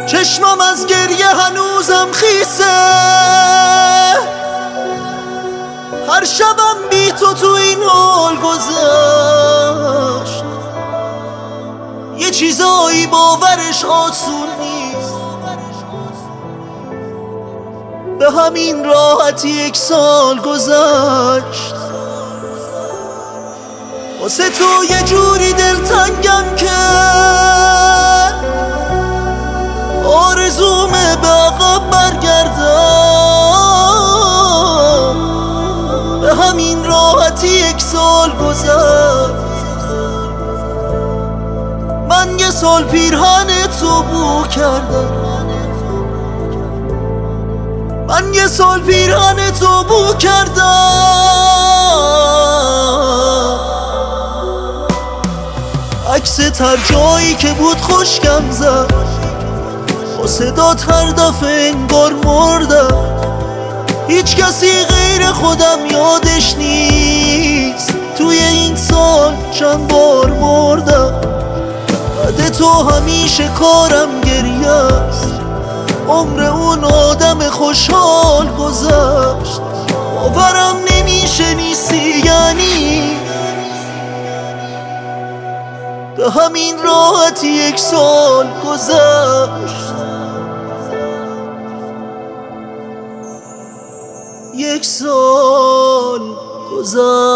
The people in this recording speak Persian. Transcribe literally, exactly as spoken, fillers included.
چشمم از گریه هنوزم خیسه، هر شبم بی تو تو این حال گذشت. یه چیزایی باورش آسون نیست، به همین راحتی یک سال گذشت. واسه تو یه جوری دلتنگم که آرزومه به عقب برگردم، به همین راحتی یک سال گذشت. من یه سال پیرهن تو بو کردم، من یه سال پیرهن تو بو کردم. عکست هر جایی که بود خوشگم زد، با صدات هر دفعه انگار مردم. هیچ کسی غیر خودم یادش نیست، توی این سال چند بار مردم. بعد تو همیشه کارم گریه است، عمر اون آدم خوشحال گذشت. باورم نمیشه نیستی، یعنی به همین راحتی یک سال گذشت. یک سال گذشت.